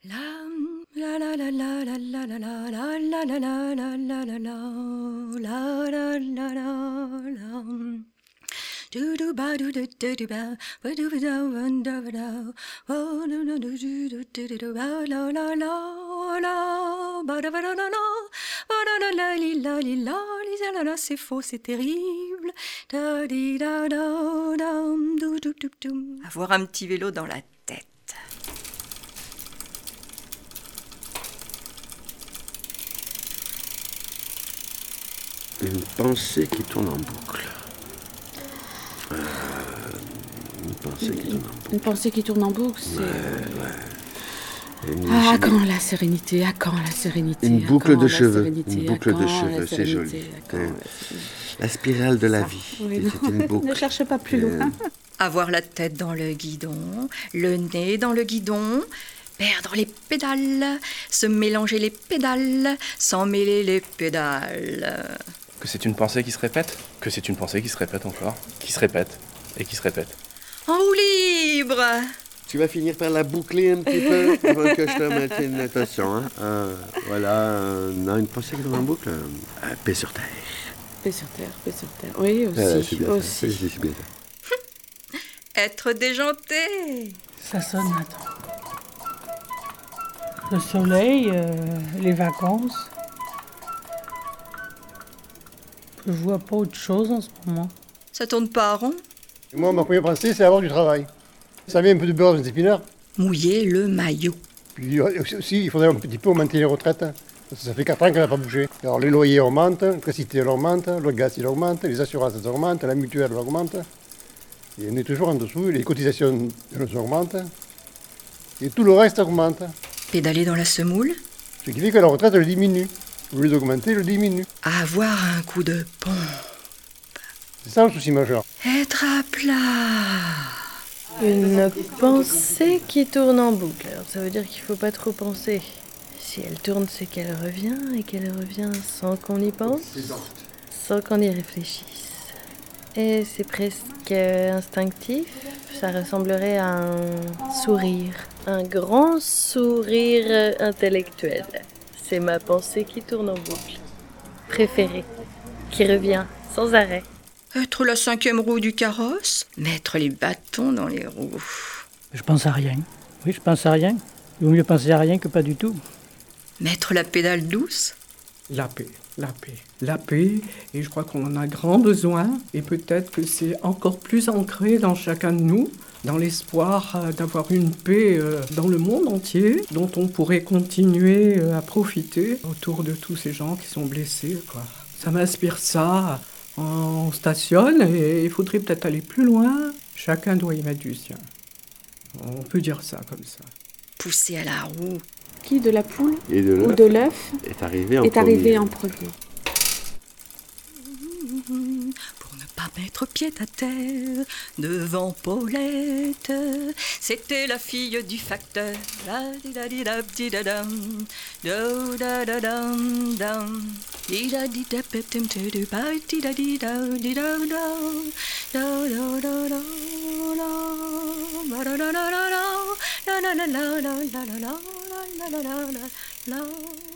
La la la la la la la la la la la la la la la la la la la la. Do do ba do do do do ba ba do ba da ba da oh no no do do do do do ba la la la la ba da ba da la ba da la la li la li la li la la c'est faux c'est terrible da di da da dam do do do do. Avoir un petit vélo dans la tête. Une pensée qui tourne en boucle. Une pensée qui tourne en boucle. Une pensée qui tourne en boucle, c'est... Ouais. À quand la sérénité? À quand la sérénité? Une boucle de cheveux. Une boucle de cheveux, c'est joli. La spirale de la vie. Oui, C'est une boucle. ne cherche pas plus loin. Avoir la tête dans le guidon, le nez dans le guidon, perdre les pédales, se mélanger les pédales, sans mêler les pédales. Que c'est une pensée qui se répète, que c'est une pensée qui se répète encore, qui se répète et qui se répète. En roue libre. Tu vas finir par la boucler un petit peu avant que je te mette une notation. Voilà, une pensée qui tourne en boucle. Paix sur terre. Paix sur terre, paix sur terre. Oui, aussi. C'est bien aussi. ça. C'est bien ça. Être déjanté. Ça sonne, attends. Le soleil, les vacances. Je vois pas autre chose en ce moment. Ça tourne pas rond. Moi, ma première pensée, c'est avoir du travail. Ça met un peu de beurre dans les épinards. Mouiller le maillot. Puis aussi, il faudrait un petit peu augmenter les retraites. Ça fait 4 ans qu'elle n'a pas bougé. Alors les loyers augmentent, l'électricité elle augmente, le gaz il augmente, les assurances elles augmentent, la mutuelle elle augmente. Et on est toujours en dessous, les cotisations elles augmentent. Et tout le reste augmente. Pédaler dans la semoule. Ce qui fait que la retraite elle diminue. Au lieu d'augmenter, elle diminue. Avoir un coup de pompe. C'est ça le souci majeur. Être à plat. Une pensée qui tourne en boucle. Alors ça veut dire qu'il ne faut pas trop penser. Si elle tourne, c'est qu'elle revient, et qu'elle revient sans qu'on y pense, sans qu'on y réfléchisse. Et c'est presque instinctif. Ça ressemblerait à un sourire. Un grand sourire intellectuel. C'est ma pensée qui tourne en boucle. Préférée. Qui revient sans arrêt. Être la 5e roue du carrosse. Mettre les bâtons dans les roues. Je pense à rien. Oui, je pense à rien. Il vaut mieux penser à rien que pas du tout. Mettre la pédale douce. La paix, la paix. La paix, et je crois qu'on en a grand besoin, et peut-être que c'est encore plus ancré dans chacun de nous, dans l'espoir d'avoir une paix dans le monde entier, dont on pourrait continuer à profiter autour de tous ces gens qui sont blessés, quoi. Ça m'inspire ça. On stationne, et il faudrait peut-être aller plus loin. Chacun doit y mettre du sien. On peut dire ça comme ça. Pousser à la roue. Qui, de la poule Et de ou l'œuf de l'œuf est arrivé en premier. Pour ne pas mettre pied à terre devant Paulette. C'était la fille du facteur. La